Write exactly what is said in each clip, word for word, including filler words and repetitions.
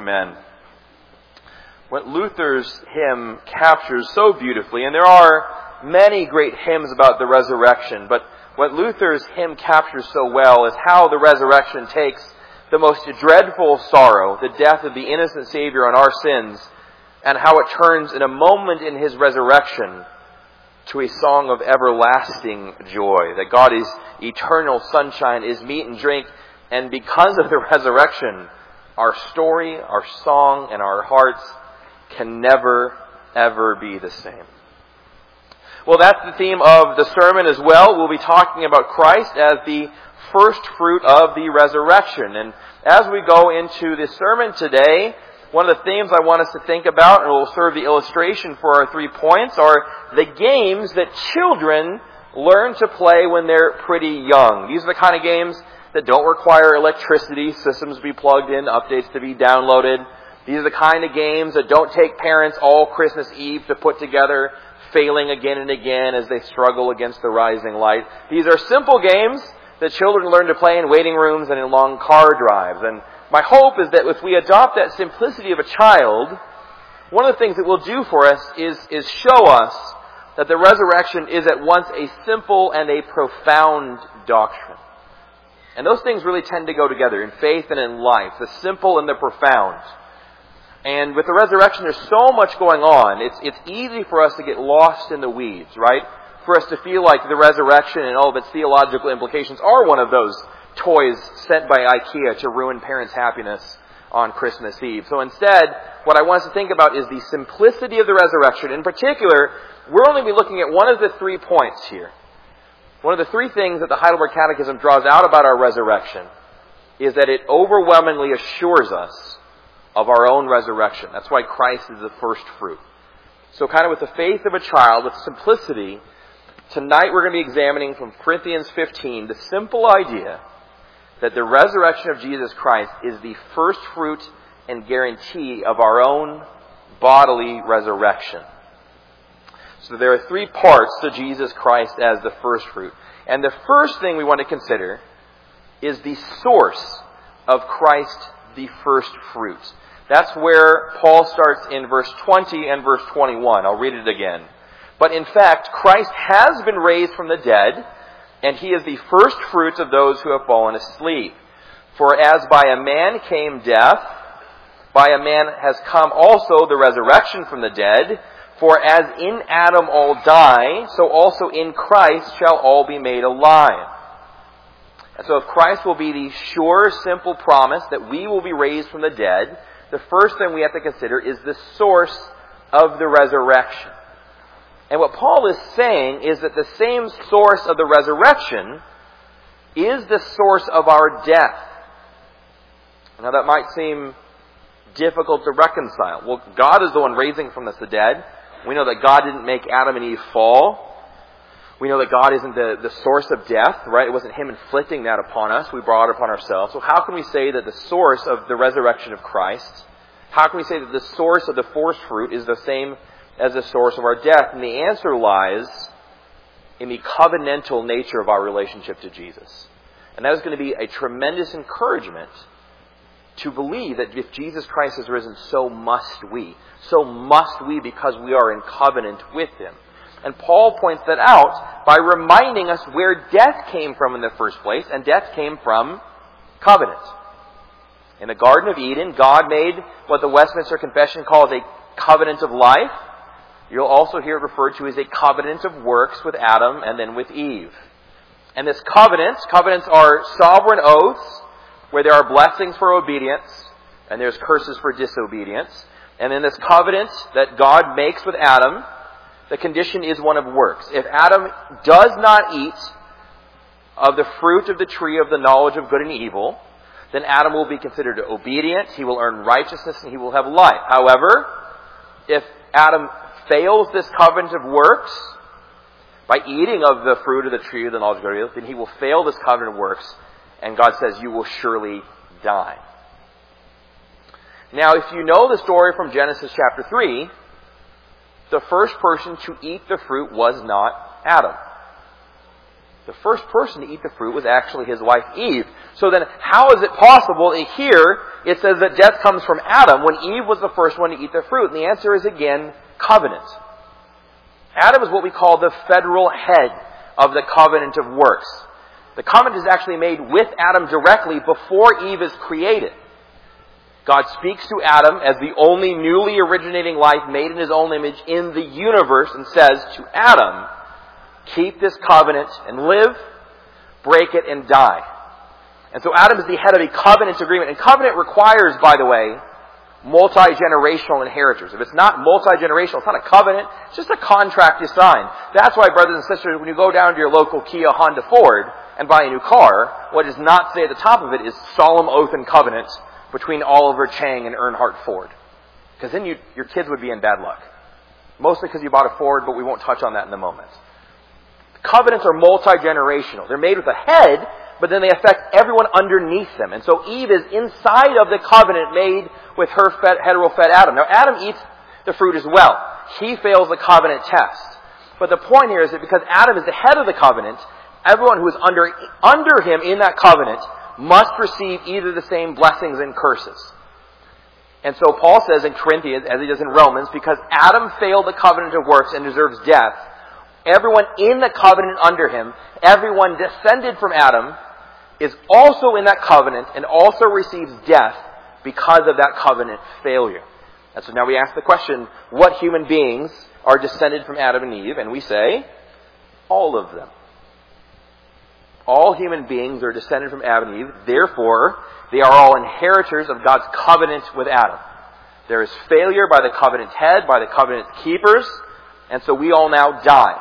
Amen. What Luther's hymn captures so beautifully, and there are many great hymns about the resurrection, but what Luther's hymn captures so well is how the resurrection takes the most dreadful sorrow, the death of the innocent Savior on our sins, and how it turns in a moment in His resurrection to a song of everlasting joy, that God is eternal sunshine, is meat and drink, and because of the resurrection, our story, our song, and our hearts can never, ever be the same. Well, that's the theme of the sermon as well. We'll be talking about Christ as the first fruit of the resurrection. And as we go into this sermon today, one of the themes I want us to think about, and will serve the illustration for our three points, are the games that children learn to play when they're pretty young. These are the kind of games that don't require electricity, systems to be plugged in, updates to be downloaded. These are the kind of games that don't take parents all Christmas Eve to put together, failing again and again as they struggle against the rising light. These are simple games that children learn to play in waiting rooms and in long car drives. And my hope is that if we adopt that simplicity of a child, one of the things it will do for us is, is show us that the resurrection is at once a simple and a profound doctrine. And those things really tend to go together in faith and in life, the simple and the profound. And with the resurrection, there's so much going on. It's, it's easy for us to get lost in the weeds, right? For us to feel like the resurrection and all of its theological implications are one of those toys sent by IKEA to ruin parents' happiness on Christmas Eve. So instead, what I want us to think about is the simplicity of the resurrection. In particular, we're only going to be looking at one of the three points here. One of the three things that the Heidelberg Catechism draws out about our resurrection is that it overwhelmingly assures us of our own resurrection. That's why Christ is the first fruit. So kind of with the faith of a child, with simplicity, tonight we're going to be examining from Corinthians fifteen the simple idea that the resurrection of Jesus Christ is the first fruit and guarantee of our own bodily resurrection. So there are three parts to Jesus Christ as the first fruit. And the first thing we want to consider is the source of Christ, the first fruit. That's where Paul starts in verse twenty and verse twenty-one. I'll read it again. But in fact, Christ has been raised from the dead, and He is the first fruits of those who have fallen asleep. For as by a man came death, by a man has come also the resurrection from the dead. For as in Adam all die, so also in Christ shall all be made alive. And so if Christ will be the sure, simple promise that we will be raised from the dead, the first thing we have to consider is the source of the resurrection. And what Paul is saying is that the same source of the resurrection is the source of our death. Now that might seem difficult to reconcile. Well, God is the one raising from the dead. We know that God didn't make Adam and Eve fall. We know that God isn't the, the source of death, right? It wasn't Him inflicting that upon us. We brought it upon ourselves. So how can we say that the source of the resurrection of Christ, how can we say that the source of the first fruit is the same as the source of our death? And the answer lies in the covenantal nature of our relationship to Jesus. And that is going to be a tremendous encouragement to believe that if Jesus Christ has risen, so must we. So must we because we are in covenant with Him. And Paul points that out by reminding us where death came from in the first place, and death came from covenant. In the Garden of Eden, God made what the Westminster Confession calls a covenant of life. You'll also hear it referred to as a covenant of works with Adam and then with Eve. And this covenant, covenants are sovereign oaths where there are blessings for obedience and there's curses for disobedience. And in this covenant that God makes with Adam, the condition is one of works. If Adam does not eat of the fruit of the tree of the knowledge of good and evil, then Adam will be considered obedient, he will earn righteousness, and he will have life. However, if Adam fails this covenant of works by eating of the fruit of the tree of the knowledge of good and evil, then he will fail this covenant of works, and God says, you will surely die. Now, if you know the story from Genesis chapter three, the first person to eat the fruit was not Adam. The first person to eat the fruit was actually his wife Eve. So then how is it possible that here it says that death comes from Adam when Eve was the first one to eat the fruit? And the answer is again, covenant. Adam is what we call the federal head of the covenant of works. The covenant is actually made with Adam directly before Eve is created. God speaks to Adam as the only newly originating life made in his own image in the universe and says to Adam, keep this covenant and live, break it and die. And so Adam is the head of a covenant agreement. And covenant requires, by the way, multi-generational inheritors. If it's not multi-generational, it's not a covenant, it's just a contract you sign. That's why, brothers and sisters, when you go down to your local Kia, Honda, Ford and buy a new car, what does not say at the top of it is solemn oath and covenant between Oliver Chang and Earnhardt Ford. Because then you, your kids would be in bad luck. Mostly because you bought a Ford, but we won't touch on that in a moment. Covenants are multi-generational. They're made with a head, but then they affect everyone underneath them. And so Eve is inside of the covenant made with her fed, hetero-fed Adam. Now Adam eats the fruit as well. He fails the covenant test. But the point here is that because Adam is the head of the covenant, everyone who is under, under him in that covenant must receive either the same blessings and curses. And so Paul says in Corinthians, as he does in Romans, because Adam failed the covenant of works and deserves death, everyone in the covenant under him, everyone descended from Adam, is also in that covenant and also receives death because of that covenant failure. And so now we ask the question, what human beings are descended from Adam and Eve? And we say, all of them. All human beings are descended from Adam and Eve. Therefore, they are all inheritors of God's covenant with Adam. There is failure by the covenant head, by the covenant keepers, and so we all now die.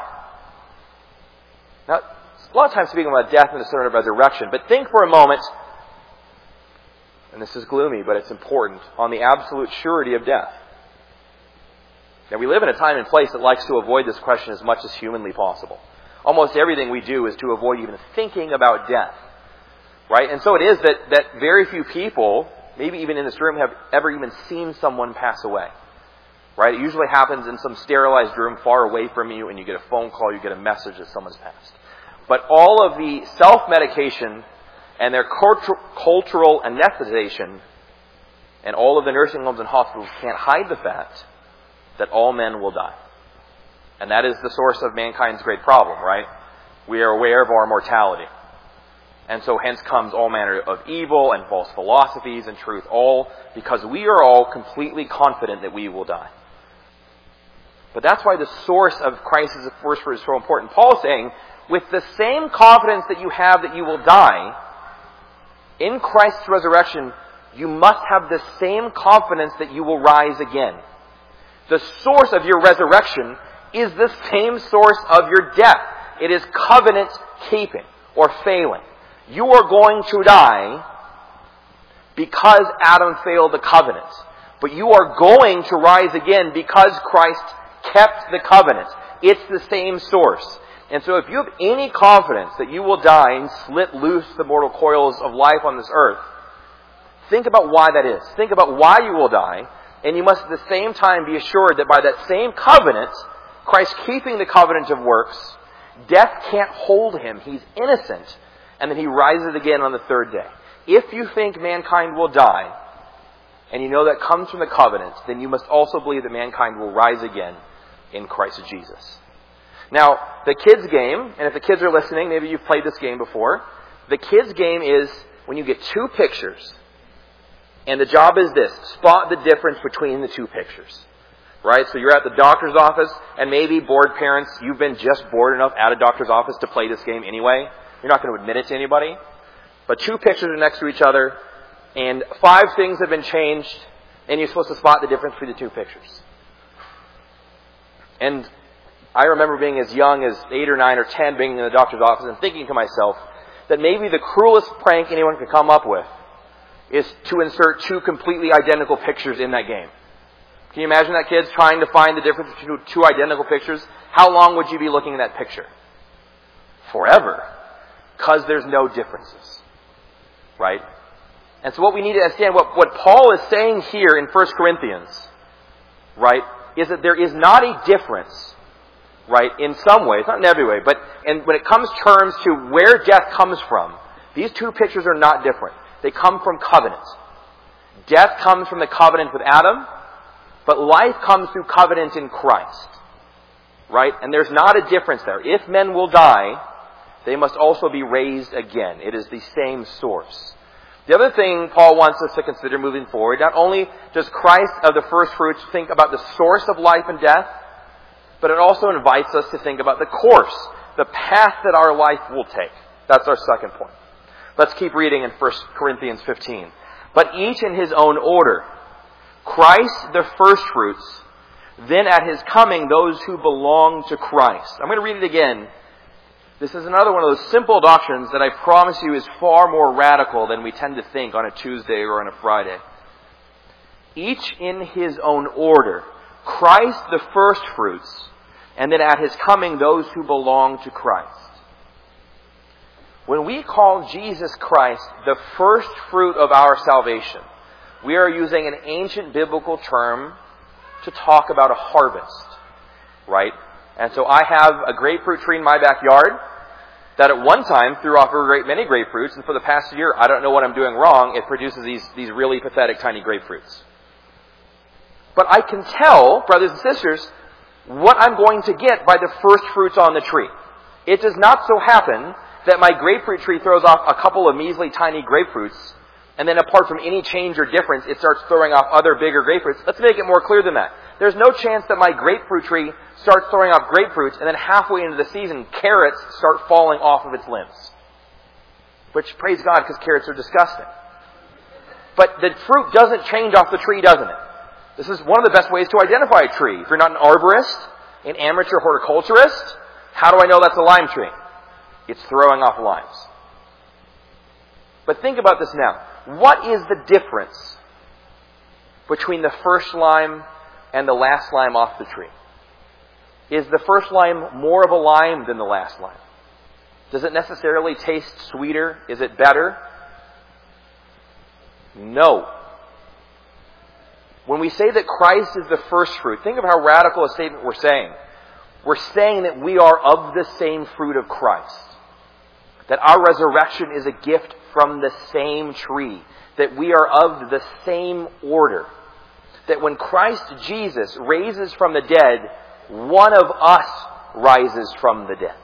Now, a lot of times speaking about death and the sermon of resurrection, but think for a moment, and this is gloomy, but it's important, on the absolute surety of death. Now, we live in a time and place that likes to avoid this question as much as humanly possible. Almost everything we do is to avoid even thinking about death. Right? And so it is that, that very few people, maybe even in this room, have ever even seen someone pass away. Right? It usually happens in some sterilized room far away from you, and you get a phone call, you get a message that someone's passed. But all of the self-medication and their cultu- cultural anesthetization and all of the nursing homes and hospitals can't hide the fact that all men will die. And that is the source of mankind's great problem, right? We are aware of our mortality. And so hence comes all manner of evil and false philosophies and truth, all because we are all completely confident that we will die. But that's why the source of Christ's first fruit is so important. Paul is saying, with the same confidence that you have that you will die, in Christ's resurrection, you must have the same confidence that you will rise again. The source of your resurrection is the same source of your death. It is covenant keeping or failing. You are going to die because Adam failed the covenant. But you are going to rise again because Christ kept the covenant. It's the same source. And so if you have any confidence that you will die and slit loose the mortal coils of life on this earth, think about why that is. Think about why you will die. And you must at the same time be assured that by that same covenant, Christ keeping the covenant of works, death can't hold him. He's innocent. And then he rises again on the third day. If you think mankind will die, and you know that comes from the covenant, then you must also believe that mankind will rise again in Christ Jesus. Now, the kids' game, and if the kids are listening, maybe you've played this game before. The kids' game is when you get two pictures, and the job is this, spot the difference between the two pictures. Right? So you're at the doctor's office, and maybe bored parents, you've been just bored enough at a doctor's office to play this game anyway. You're not going to admit it to anybody. But two pictures are next to each other, and five things have been changed, and you're supposed to spot the difference between the two pictures. And I remember being as young as eight or nine or ten, being in the doctor's office and thinking to myself that maybe the cruelest prank anyone could come up with is to insert two completely identical pictures in that game. Can you imagine that, kids, trying to find the difference between two identical pictures? How long would you be looking at that picture? Forever. Because there's no differences. Right? And so what we need to understand, what, what Paul is saying here in First Corinthians, right, is that there is not a difference right, in some ways, not in every way, but and when it comes terms to where death comes from, these two pictures are not different. They come from covenant. Death comes from the covenant with Adam, but life comes through covenant in Christ. Right? And there's not a difference there. If men will die, they must also be raised again. It is the same source. The other thing Paul wants us to consider moving forward, not only does Christ of the first fruits think about the source of life and death, but it also invites us to think about the course, the path that our life will take. That's our second point. Let's keep reading in First Corinthians fifteen. But each in his own order. Christ the first fruits, then at his coming those who belong to Christ. I'm going to read it again. This is another one of those simple doctrines that I promise you is far more radical than we tend to think on a Tuesday or on a Friday. Each in his own order. Christ the first fruits, and then at his coming those who belong to Christ. When we call Jesus Christ the first fruit of our salvation, we are using an ancient biblical term to talk about a harvest, right? And so I have a grapefruit tree in my backyard that at one time threw off a great many grapefruits, and for the past year, I don't know what I'm doing wrong, it produces these, these really pathetic tiny grapefruits. But I can tell, brothers and sisters, what I'm going to get by the first fruits on the tree. It does not so happen that my grapefruit tree throws off a couple of measly tiny grapefruits, and then apart from any change or difference, it starts throwing off other bigger grapefruits. Let's make it more clear than that. There's no chance that my grapefruit tree starts throwing off grapefruits, and then halfway into the season, carrots start falling off of its limbs. Which, praise God, because carrots are disgusting. But the fruit doesn't change off the tree, doesn't it? This is one of the best ways to identify a tree. If you're not an arborist, an amateur horticulturist, how do I know that's a lime tree? It's throwing off limes. But think about this now. What is the difference between the first lime and the last lime off the tree? Is the first lime more of a lime than the last lime? Does it necessarily taste sweeter? Is it better? No. When we say that Christ is the first fruit, think of how radical a statement we're saying. We're saying that we are of the same fruit of Christ. That our resurrection is a gift from the same tree. That we are of the same order. That when Christ Jesus raises from the dead, one of us rises from the dead.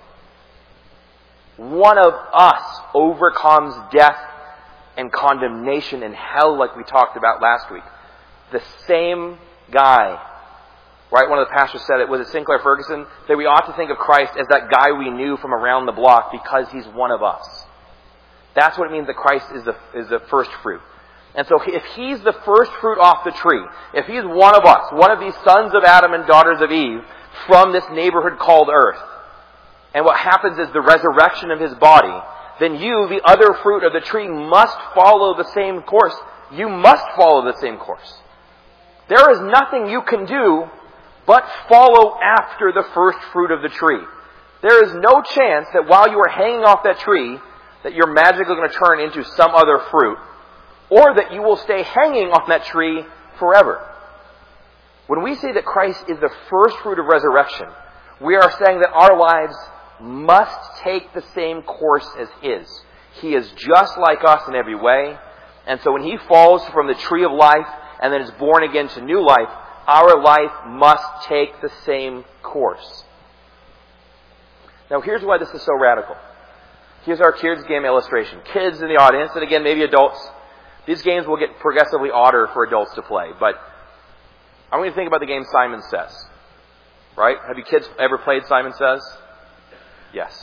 One of us overcomes death and condemnation and hell like we talked about last week. The same guy. Right? One of the pastors said it, was it Sinclair Ferguson? That we ought to think of Christ as that guy we knew from around the block because he's one of us. That's what it means that Christ is the, is the first fruit. And so if he's the first fruit off the tree, if he's one of us, one of these sons of Adam and daughters of Eve from this neighborhood called earth, and what happens is the resurrection of his body, then you, the other fruit of the tree, must follow the same course. You must follow the same course. There is nothing you can do but follow after the first fruit of the tree. There is no chance that while you are hanging off that tree, that you're magically going to turn into some other fruit, or that you will stay hanging on that tree forever. When we say that Christ is the first fruit of resurrection, we are saying that our lives must take the same course as his. He is just like us in every way, and so when he falls from the tree of life and then is born again to new life, our life must take the same course. Now here's why this is so radical. Here's our kids game illustration. Kids in the audience, and again, maybe adults. These games will get progressively odder for adults to play, but I want you to think about the game Simon Says. Right? Have you kids ever played Simon Says? Yes.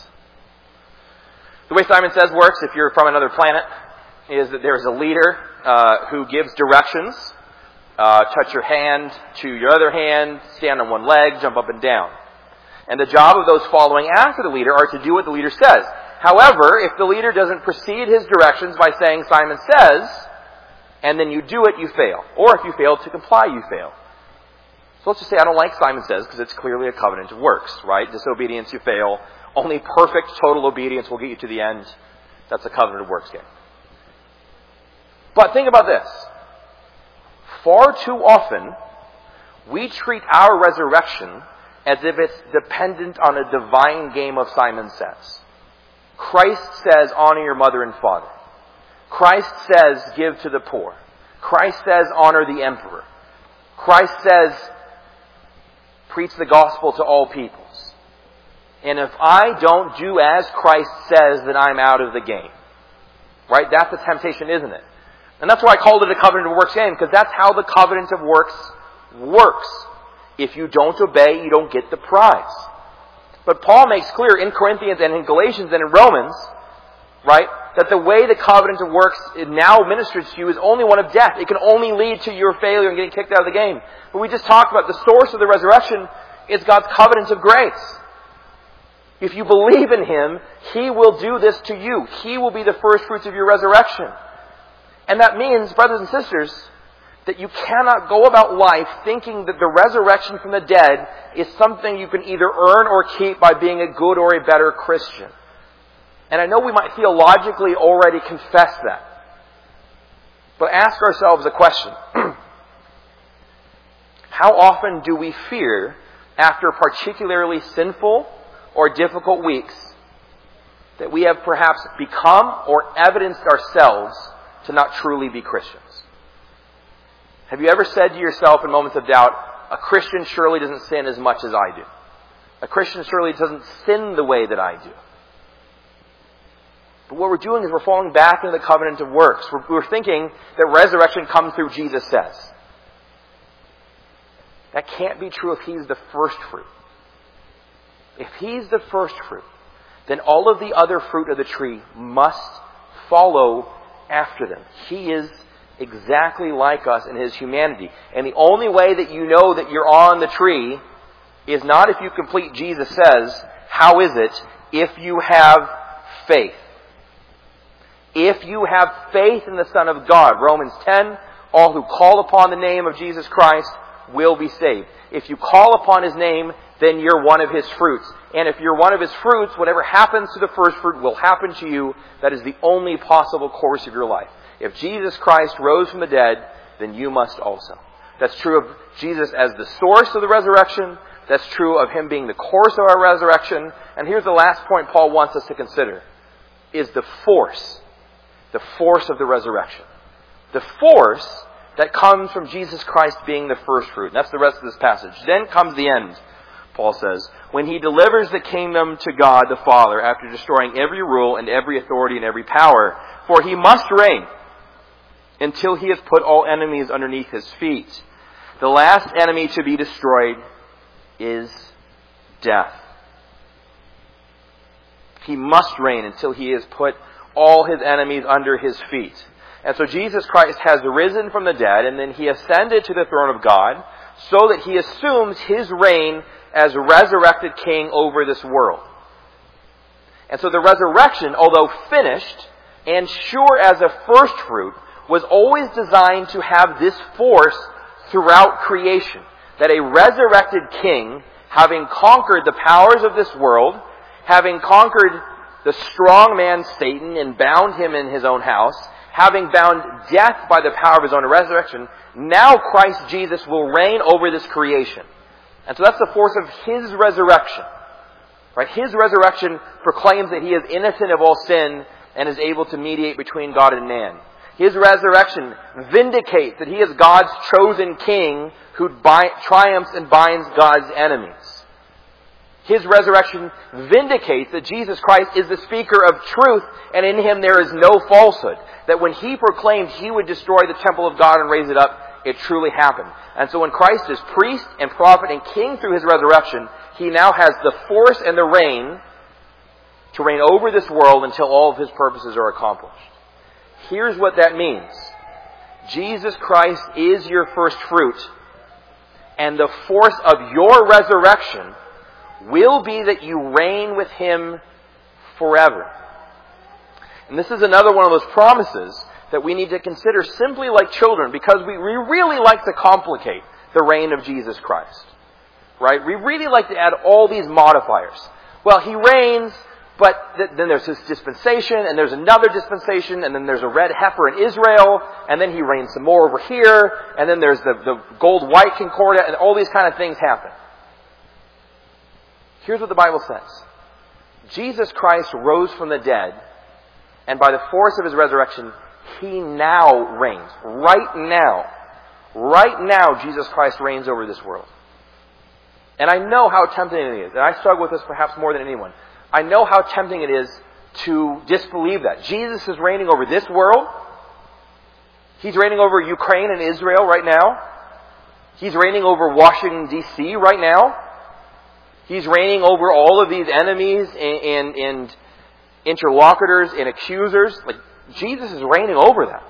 The way Simon Says works, if you're from another planet, is that there's a leader uh, who gives directions. Uh, touch your hand to your other hand, stand on one leg, jump up and down. And the job of those following after the leader are to do what the leader says. However, if the leader doesn't precede his directions by saying Simon Says, and then you do it, you fail. Or if you fail to comply, you fail. So let's just say I don't like Simon Says because it's clearly a covenant of works, right? Disobedience, you fail. Only perfect, total obedience will get you to the end. That's a covenant of works game. But think about this. Far too often, we treat our resurrection as if it's dependent on a divine game of Simon Says. Christ says, honor your mother and father. Christ says, give to the poor. Christ says, honor the emperor. Christ says, preach the gospel to all peoples. And if I don't do as Christ says, then I'm out of the game. Right? That's the temptation, isn't it? And that's why I called it a covenant of works game, because that's how the covenant of works works. If you don't obey, you don't get the prize. But Paul makes clear in Corinthians and in Galatians and in Romans, right, that the way the covenant of works now ministers to you is only one of death. It can only lead to your failure and getting kicked out of the game. But we just talked about the source of the resurrection is God's covenant of grace. If you believe in Him, He will do this to you. He will be the first fruits of your resurrection. And that means, brothers and sisters, that you cannot go about life thinking that the resurrection from the dead is something you can either earn or keep by being a good or a better Christian. And I know we might theologically already confess that. But ask ourselves a question. How often do we fear, after particularly sinful or difficult weeks, that we have perhaps become or evidenced ourselves to not truly be Christians? Have you ever said to yourself in moments of doubt, a Christian surely doesn't sin as much as I do. A Christian surely doesn't sin the way that I do. But what we're doing is we're falling back into the covenant of works. We're, we're thinking that resurrection comes through Jesus says. That can't be true if He's the first fruit. If He's the first fruit, then all of the other fruit of the tree must follow after them. He is exactly like us in His humanity. And the only way that you know that you're on the tree is not if you complete Jesus says. How is it? If you have faith. If you have faith in the Son of God. Romans ten, all who call upon the name of Jesus Christ will be saved. If you call upon His name, then you're one of His fruits. And if you're one of His fruits, whatever happens to the first fruit will happen to you. That is the only possible course of your life. If Jesus Christ rose from the dead, then you must also. That's true of Jesus as the source of the resurrection. That's true of Him being the course of our resurrection. And here's the last point Paul wants us to consider, is the force. The force of the resurrection. The force that comes from Jesus Christ being the first fruit. And that's the rest of this passage. Then comes the end, Paul says, when He delivers the kingdom to God the Father after destroying every rule and every authority and every power. For He must reign until He has put all enemies underneath His feet. The last enemy to be destroyed is death. He must reign until He has put all His enemies under His feet. And so Jesus Christ has risen from the dead, and then He ascended to the throne of God, so that He assumes His reign as resurrected King over this world. And so the resurrection, although finished and sure as a first fruit, was always designed to have this force throughout creation. That a resurrected King, having conquered the powers of this world, having conquered the strong man Satan and bound him in his own house, having bound death by the power of His own resurrection, now Christ Jesus will reign over this creation. And so that's the force of His resurrection. Right? His resurrection proclaims that He is innocent of all sin and is able to mediate between God and man. His resurrection vindicates that He is God's chosen King who bi- triumphs and binds God's enemies. His resurrection vindicates that Jesus Christ is the speaker of truth, and in Him there is no falsehood. That when He proclaimed He would destroy the temple of God and raise it up, it truly happened. And so when Christ is priest and prophet and king through His resurrection, He now has the force and the reign to reign over this world until all of His purposes are accomplished. Here's what that means. Jesus Christ is your first fruit, and the force of your resurrection will be that you reign with Him forever. And this is another one of those promises that we need to consider simply like children, because we, we really like to complicate the reign of Jesus Christ. Right? We really like to add all these modifiers. Well, He reigns, but th- then there's this dispensation, and there's another dispensation, and then there's a red heifer in Israel, and then He reigns some more over here, and then there's the, the gold-white concordat, and all these kind of things happen. Here's what the Bible says. Jesus Christ rose from the dead, and by the force of His resurrection, He now reigns. Right now. Right now, Jesus Christ reigns over this world. And I know how tempting it is, and I struggle with this perhaps more than anyone. I know how tempting it is to disbelieve that. Jesus is reigning over this world. He's reigning over Ukraine and Israel right now. He's reigning over Washington, D C right now. He's reigning over all of these enemies and, and, and interlocutors and accusers. Like, Jesus is reigning over them.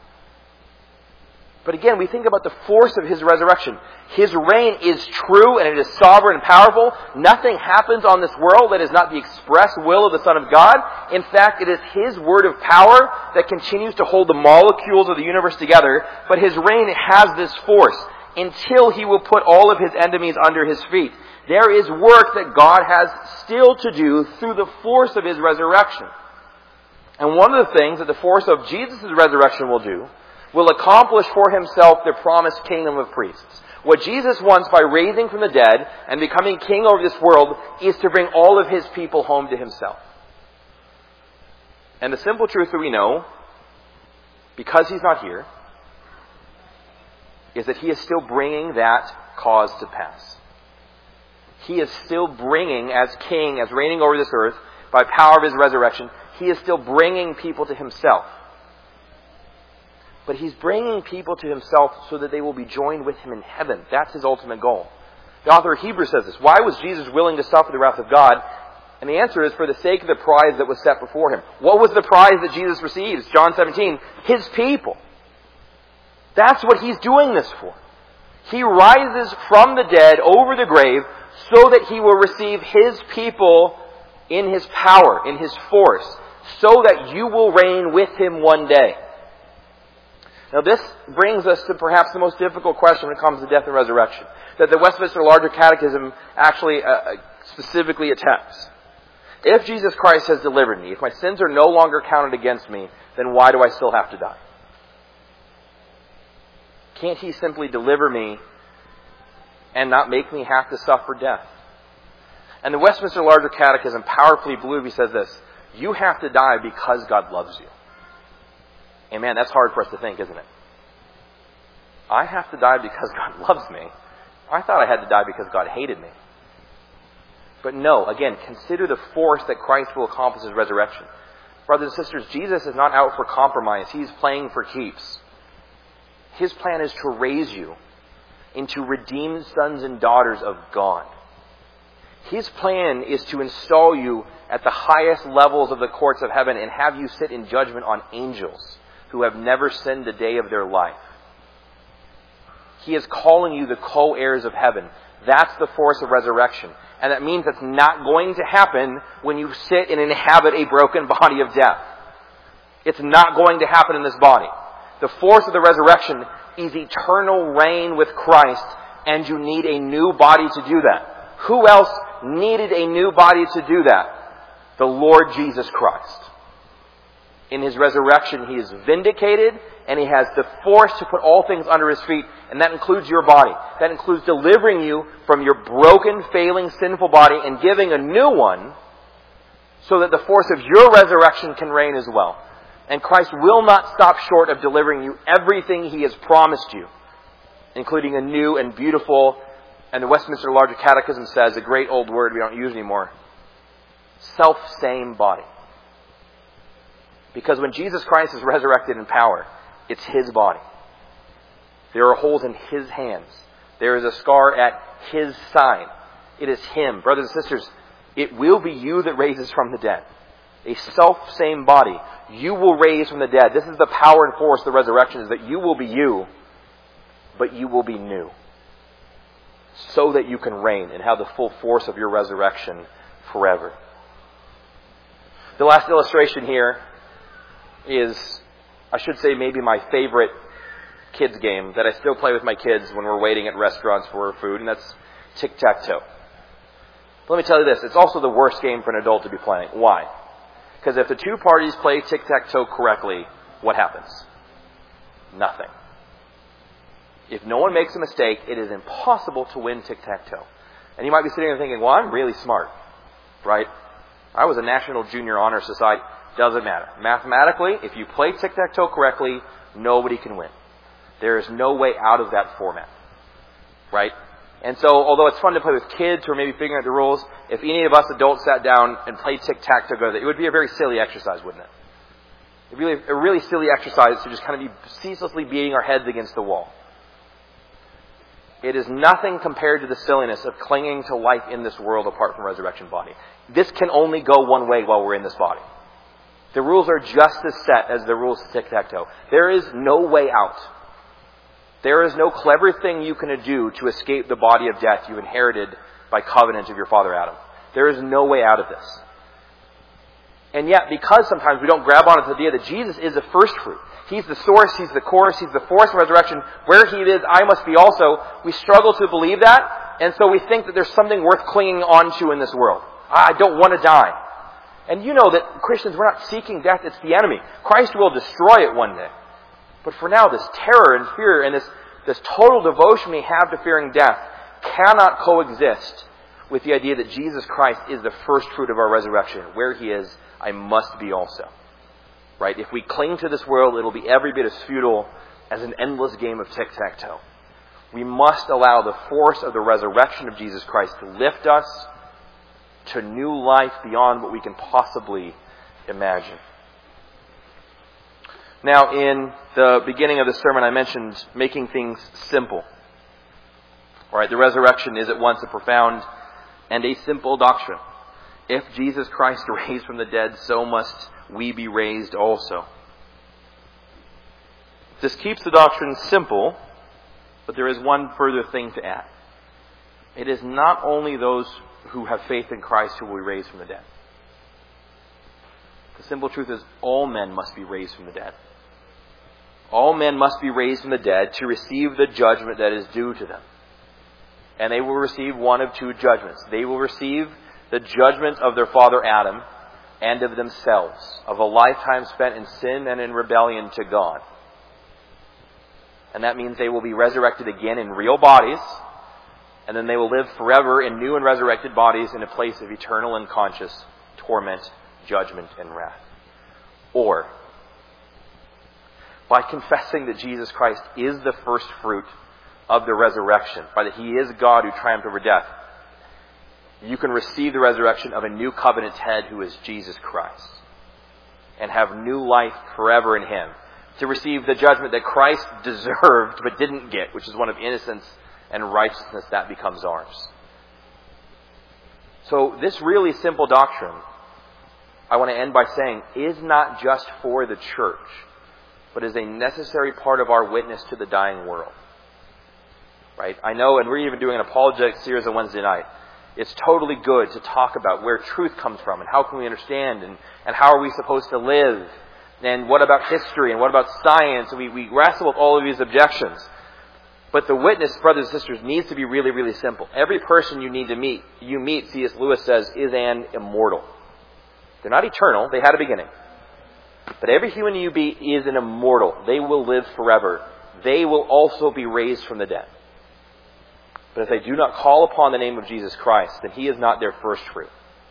But again, we think about the force of His resurrection. His reign is true and it is sovereign and powerful. Nothing happens on this world that is not the express will of the Son of God. In fact, it is His word of power that continues to hold the molecules of the universe together. But His reign has this force until He will put all of His enemies under His feet. There is work that God has still to do through the force of His resurrection. And one of the things that the force of Jesus' resurrection will do will accomplish for Himself the promised kingdom of priests. What Jesus wants by raising from the dead and becoming king over this world is to bring all of His people home to Himself. And the simple truth that we know, because He's not here, is that He is still bringing that cause to pass. He is still bringing, as king, as reigning over this earth, by power of His resurrection, He is still bringing people to Himself. But He's bringing people to Himself so that they will be joined with Him in heaven. That's His ultimate goal. The author of Hebrews says this. Why was Jesus willing to suffer the wrath of God? And the answer is for the sake of the prize that was set before Him. What was the prize that Jesus receives? John seventeen. His people. That's what He's doing this for. He rises from the dead over the grave so that He will receive His people in His power, in His force, so that you will reign with Him one day. Now this brings us to perhaps the most difficult question when it comes to death and resurrection, that the Westminster Larger Catechism actually uh, specifically attempts. If Jesus Christ has delivered me, if my sins are no longer counted against me, then why do I still have to die? Can't He simply deliver me and not make me have to suffer death? And the Westminster Larger Catechism, powerfully believe, he says this, you have to die because God loves you. And man, that's hard for us to think, isn't it? I have to die because God loves me. I thought I had to die because God hated me. But no, again, consider the force that Christ will accomplish His resurrection. Brothers and sisters, Jesus is not out for compromise. He's playing for keeps. His plan is to raise you into redeemed sons and daughters of God. His plan is to install you at the highest levels of the courts of heaven and have you sit in judgment on angels who have never sinned a day of their life. He is calling you the co-heirs of heaven. That's the force of resurrection. And that means it's not going to happen when you sit and inhabit a broken body of death. It's not going to happen in this body. The force of the resurrection is eternal reign with Christ, and you need a new body to do that. Who else needed a new body to do that? The Lord Jesus Christ. In His resurrection, He is vindicated, and He has the force to put all things under His feet, and that includes your body. That includes delivering you from your broken, failing, sinful body and giving a new one so that the force of your resurrection can reign as well. And Christ will not stop short of delivering you everything He has promised you, including a new and beautiful, and the Westminster Larger Catechism says, a great old word we don't use anymore, self-same body. Because when Jesus Christ is resurrected in power, it's His body. There are holes in His hands. There is a scar at His side. It is Him. Brothers and sisters, it will be you that raises from the dead. A self-same body. You will raise from the dead. This is the power and force of the resurrection, is that you will be you, but you will be new. So that you can reign and have the full force of your resurrection forever. The last illustration here is, I should say, maybe my favorite kids game that I still play with my kids when we're waiting at restaurants for food, and that's tic-tac-toe. Let me tell you this, it's also the worst game for an adult to be playing. Why? Because if the two parties play tic-tac-toe correctly, what happens? Nothing. If no one makes a mistake, it is impossible to win tic-tac-toe. And you might be sitting there thinking, well, I'm really smart, right? I was a National Junior Honor Society. Doesn't matter. Mathematically, if you play tic-tac-toe correctly, nobody can win. There is no way out of that format, right? And so, although it's fun to play with kids who are maybe figuring out the rules, if any of us adults sat down and played tic-tac-toe together, it would be a very silly exercise, wouldn't it? It'd be really, a really silly exercise to just kind of be ceaselessly beating our heads against the wall. It is nothing compared to the silliness of clinging to life in this world apart from resurrection body. This can only go one way while we're in this body. The rules are just as set as the rules of tic-tac-toe. There is no way out. There is no clever thing you can do to escape the body of death you inherited by covenant of your father Adam. There is no way out of this. And yet, because sometimes we don't grab onto the idea that Jesus is the first fruit, He's the source, He's the course, He's the force of resurrection, where He is, I must be also, we struggle to believe that, and so we think that there's something worth clinging onto in this world. I don't want to die. And you know that Christians, we're not seeking death, it's the enemy. Christ will destroy it one day. But for now, this terror and fear and this, this total devotion we have to fearing death cannot coexist with the idea that Jesus Christ is the first fruit of our resurrection. Where He is, I must be also. Right? If we cling to this world, it'll be every bit as futile as an endless game of tic-tac-toe. We must allow the force of the resurrection of Jesus Christ to lift us to new life beyond what we can possibly imagine. Now, in the beginning of the sermon, I mentioned making things simple. All right, the resurrection is at once a profound and a simple doctrine. If Jesus Christ raised from the dead, so must we be raised also. This keeps the doctrine simple, but there is one further thing to add. It is not only those who have faith in Christ who will be raised from the dead. The simple truth is all men must be raised from the dead. All men must be raised from the dead to receive the judgment that is due to them. And they will receive one of two judgments. They will receive the judgment of their father Adam and of themselves, of a lifetime spent in sin and in rebellion to God. And that means they will be resurrected again in real bodies, and then they will live forever in new and resurrected bodies in a place of eternal and conscious torment, judgment, and wrath. Or, by confessing that Jesus Christ is the first fruit of the resurrection, by that He is God who triumphed over death, you can receive the resurrection of a new covenant head who is Jesus Christ, and have new life forever in Him, to receive the judgment that Christ deserved but didn't get, which is one of innocence and righteousness. That becomes ours. So this really simple doctrine, I want to end by saying, is not just for the church, but is a necessary part of our witness to the dying world. Right? I know, and we're even doing an apologetics series on Wednesday night. It's totally good to talk about where truth comes from and how can we understand and, and how are we supposed to live and what about history and what about science. And we, we wrestle with all of these objections. But the witness, brothers and sisters, needs to be really, really simple. Every person you need to meet, you meet, C S Lewis says, is an immortal. They're not eternal. They had a beginning. But every human you meet is an immortal. They will live forever. They will also be raised from the dead. But if they do not call upon the name of Jesus Christ, then He is not their first fruit.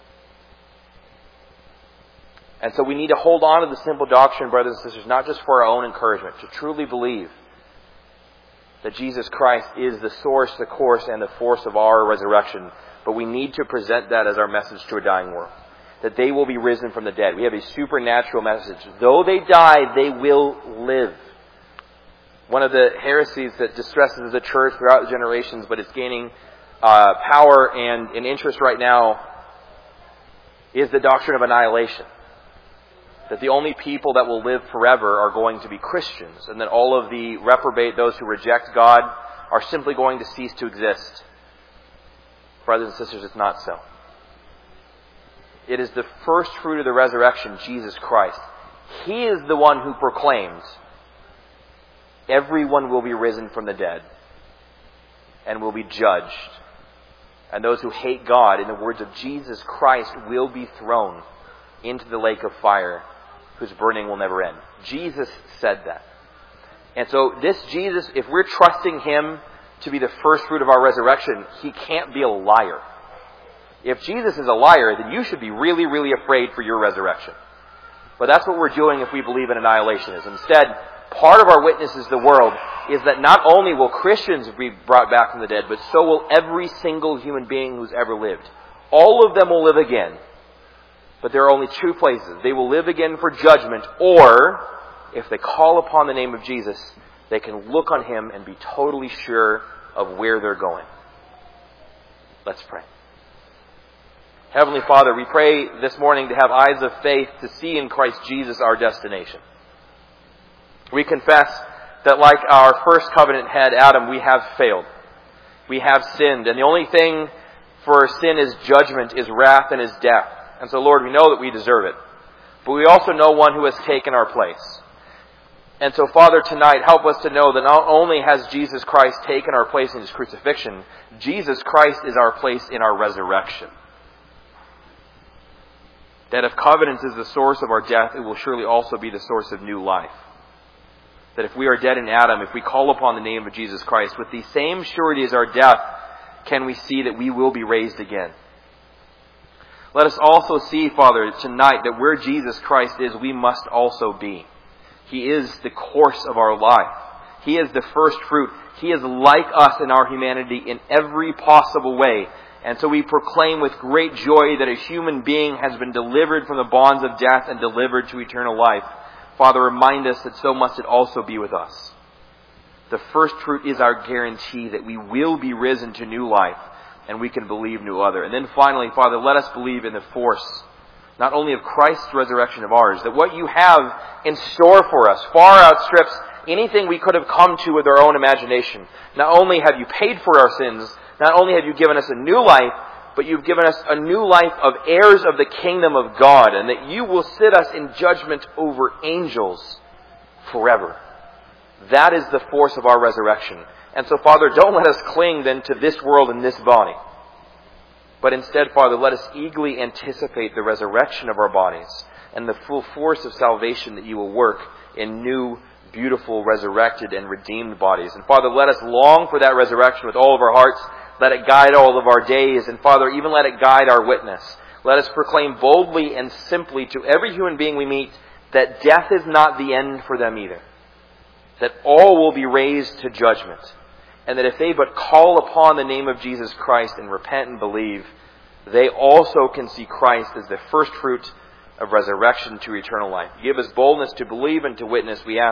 And so we need to hold on to the simple doctrine, brothers and sisters, not just for our own encouragement, to truly believe that Jesus Christ is the source, the course, and the force of our resurrection. But we need to present that as our message to a dying world. That they will be risen from the dead. We have a supernatural message. Though they die, they will live. One of the heresies that distresses the church throughout the generations, but it's gaining uh, power and, and interest right now, is the doctrine of annihilation. That the only people that will live forever are going to be Christians, and that all of the reprobate, those who reject God, are simply going to cease to exist. Brothers and sisters, it's not so. It is the first fruit of the resurrection, Jesus Christ. He is the one who proclaims, everyone will be risen from the dead and will be judged. And those who hate God, in the words of Jesus Christ, will be thrown into the lake of fire, whose burning will never end. Jesus said that. And so this Jesus, if we're trusting Him to be the first fruit of our resurrection, He can't be a liar. If Jesus is a liar, then you should be really, really afraid for your resurrection. But that's what we're doing if we believe in annihilationism. Instead, part of our witness to the world is that not only will Christians be brought back from the dead, but so will every single human being who's ever lived. All of them will live again. But there are only two places. They will live again for judgment, or if they call upon the name of Jesus, they can look on Him and be totally sure of where they're going. Let's pray. Heavenly Father, we pray this morning to have eyes of faith to see in Christ Jesus our destination. We confess that like our first covenant head, Adam, we have failed. We have sinned. And the only thing for sin is judgment, is wrath, and is death. And so, Lord, we know that we deserve it. But we also know one who has taken our place. And so, Father, tonight, help us to know that not only has Jesus Christ taken our place in His crucifixion, Jesus Christ is our place in our resurrection. That if covenant is the source of our death, it will surely also be the source of new life. That if we are dead in Adam, if we call upon the name of Jesus Christ, with the same surety as our death, can we see that we will be raised again. Let us also see, Father, tonight that where Jesus Christ is, we must also be. He is the course of our life. He is the first fruit. He is like us in our humanity in every possible way. And so we proclaim with great joy that a human being has been delivered from the bonds of death and delivered to eternal life. Father, remind us that so must it also be with us. The first fruit is our guarantee that we will be risen to new life and we can believe no other. And then finally, Father, let us believe in the force, not only of Christ's resurrection of ours, that what you have in store for us far outstrips anything we could have come to with our own imagination. Not only have you paid for our sins, not only have you given us a new life, but you've given us a new life of heirs of the kingdom of God, and that you will sit us in judgment over angels forever. That is the force of our resurrection. And so, Father, don't let us cling then to this world and this body. But instead, Father, let us eagerly anticipate the resurrection of our bodies and the full force of salvation that you will work in new, beautiful, resurrected and redeemed bodies. And Father, let us long for that resurrection with all of our hearts. Let it guide all of our days. And Father, even let it guide our witness. Let us proclaim boldly and simply to every human being we meet that death is not the end for them either. That all will be raised to judgment. And that if they but call upon the name of Jesus Christ and repent and believe, they also can see Christ as the first fruit of resurrection to eternal life. Give us boldness to believe and to witness, we ask.